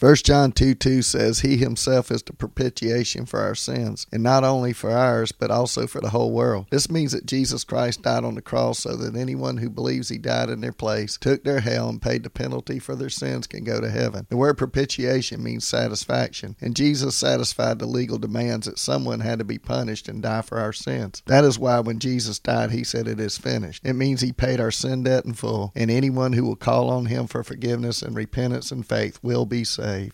1 John 2:2 says, He himself is the propitiation for our sins, and not only for ours, but also for the whole world. This means that Jesus Christ died on the cross so that anyone who believes he died in their place, took their hell, and paid the penalty for their sins can go to heaven. The word propitiation means satisfaction, and Jesus satisfied the legal demands that someone had to be punished and die for our sins. That is why when Jesus died, he said, It is finished. It means he paid our sin debt in full, and anyone who will call on him for forgiveness and repentance and faith will be saved.